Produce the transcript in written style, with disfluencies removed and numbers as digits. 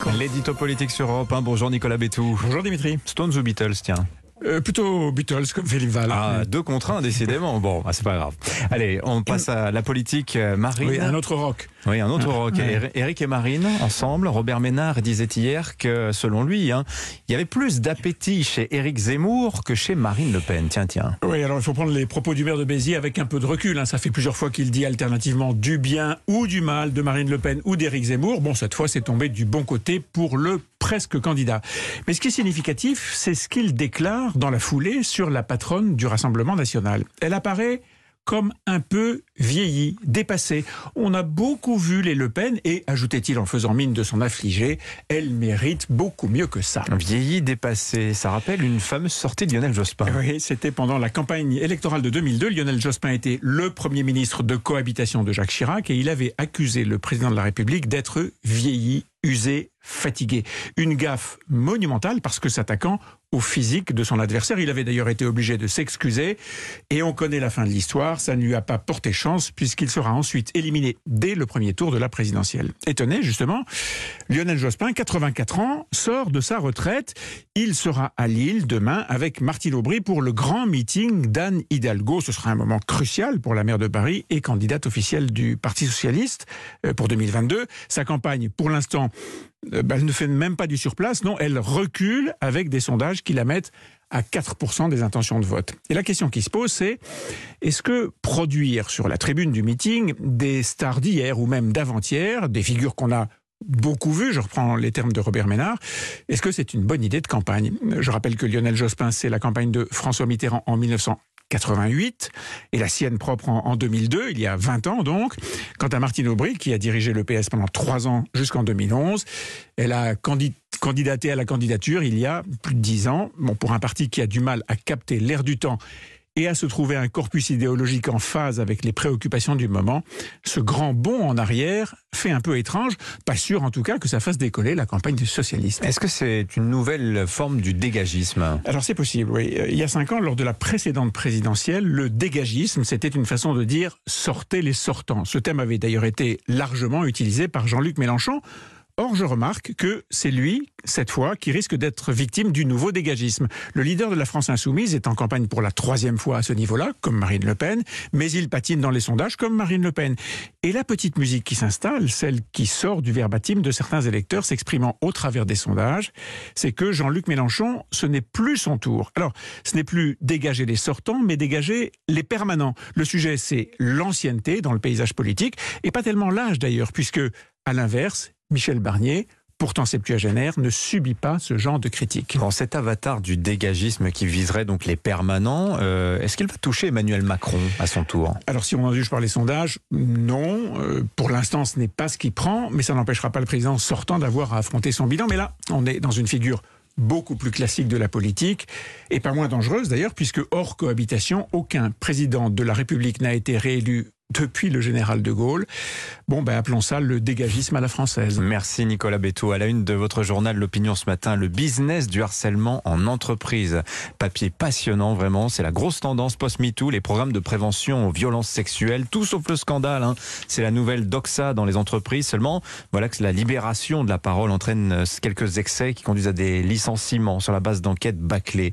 L'édito politique sur Europe 1. Bonjour Nicolas Bétou. Bonjour Dimitri. Stones ou Beatles, tiens? Plutôt Beatles comme Philippe Val. Ah, 2 contre 1 décidément. Bon, c'est pas grave. Allez, on passe à la politique. Marine. Oui, un autre rock. Oui, un autre rock. Éric et Marine, ensemble. Robert Ménard disait hier que, selon lui, il y avait plus d'appétit chez Éric Zemmour que chez Marine Le Pen. Tiens. Oui, alors il faut prendre les propos du maire de Béziers avec un peu de recul. Ça fait plusieurs fois qu'il dit alternativement du bien ou du mal de Marine Le Pen ou d'Éric Zemmour. Bon, cette fois, c'est tombé du bon côté pour le presque candidat. Mais ce qui est significatif, c'est ce qu'il déclare dans la foulée sur la patronne du Rassemblement national. Elle apparaît comme un peu vieillie, dépassée. On a beaucoup vu les Le Pen et, ajoutait-il en faisant mine de s'en affliger, elle mérite beaucoup mieux que ça. Vieillie, dépassée, ça rappelle une fameuse sortie de Lionel Jospin. Oui, c'était pendant la campagne électorale de 2002. Lionel Jospin était le Premier ministre de cohabitation de Jacques Chirac et il avait accusé le président de la République d'être vieilli, usé, fatigué. Une gaffe monumentale parce que s'attaquant au physique de son adversaire. Il avait d'ailleurs été obligé de s'excuser et on connaît la fin de l'histoire. Ça ne lui a pas porté chance puisqu'il sera ensuite éliminé dès le premier tour de la présidentielle. Étonné, justement, Lionel Jospin, 84 ans, sort de sa retraite. Il sera à Lille demain avec Martine Aubry pour le grand meeting d'Anne Hidalgo. Ce sera un moment crucial pour la maire de Paris et candidate officielle du Parti socialiste pour 2022. Sa campagne, pour l'instant, elle ne fait même pas du surplace, non, elle recule avec des sondages qui la mettent à 4% des intentions de vote. Et la question qui se pose, c'est est-ce que produire sur la tribune du meeting des stars d'hier ou même d'avant-hier, des figures qu'on a beaucoup vues, je reprends les termes de Robert Ménard, est-ce que c'est une bonne idée de campagne? Je rappelle que Lionel Jospin, c'est la campagne de François Mitterrand en 1988 et la sienne propre en 2002, il y a 20 ans donc. Quant à Martine Aubry, qui a dirigé le PS pendant 3 ans jusqu'en 2011, elle a candidaté à la candidature il y a plus de 10 ans. Bon, pour un parti qui a du mal à capter l'air du temps et à se trouver un corpus idéologique en phase avec les préoccupations du moment, ce grand bond en arrière fait un peu étrange. Pas sûr en tout cas que ça fasse décoller la campagne des socialistes. Est-ce que c'est une nouvelle forme du dégagisme? Alors c'est possible, oui. Il y a 5 ans, lors de la précédente présidentielle, le dégagisme, c'était une façon de dire « sortez les sortants ». Ce thème avait d'ailleurs été largement utilisé par Jean-Luc Mélenchon. Or, je remarque que c'est lui, cette fois, qui risque d'être victime du nouveau dégagisme. Le leader de la France Insoumise est en campagne pour la 3e fois à ce niveau-là, comme Marine Le Pen, mais il patine dans les sondages comme Marine Le Pen. Et la petite musique qui s'installe, celle qui sort du verbatim de certains électeurs s'exprimant au travers des sondages, c'est que Jean-Luc Mélenchon, ce n'est plus son tour. Alors, ce n'est plus dégager les sortants, mais dégager les permanents. Le sujet, c'est l'ancienneté dans le paysage politique, et pas tellement l'âge d'ailleurs, puisque, à l'inverse, Michel Barnier, pourtant septuagénaire, ne subit pas ce genre de critique. Bon, cet avatar du dégagisme qui viserait donc les permanents, est-ce qu'il va toucher Emmanuel Macron à son tour? Alors si on en juge par les sondages, non. Pour l'instant, ce n'est pas ce qui prend, mais ça n'empêchera pas le président sortant d'avoir à affronter son bilan. Mais là, on est dans une figure beaucoup plus classique de la politique, et pas moins dangereuse d'ailleurs, puisque hors cohabitation, aucun président de la République n'a été réélu depuis le général de Gaulle. Bon, appelons ça le dégagisme à la française. Merci Nicolas Bétou. À la une de votre journal L'Opinion ce matin, le business du harcèlement en entreprise. Papier passionnant vraiment, c'est la grosse tendance post-MeToo, les programmes de prévention aux violences sexuelles, tout sauf le scandale. C'est la nouvelle doxa dans les entreprises. Seulement, voilà que la libération de la parole entraîne quelques excès qui conduisent à des licenciements sur la base d'enquêtes bâclées.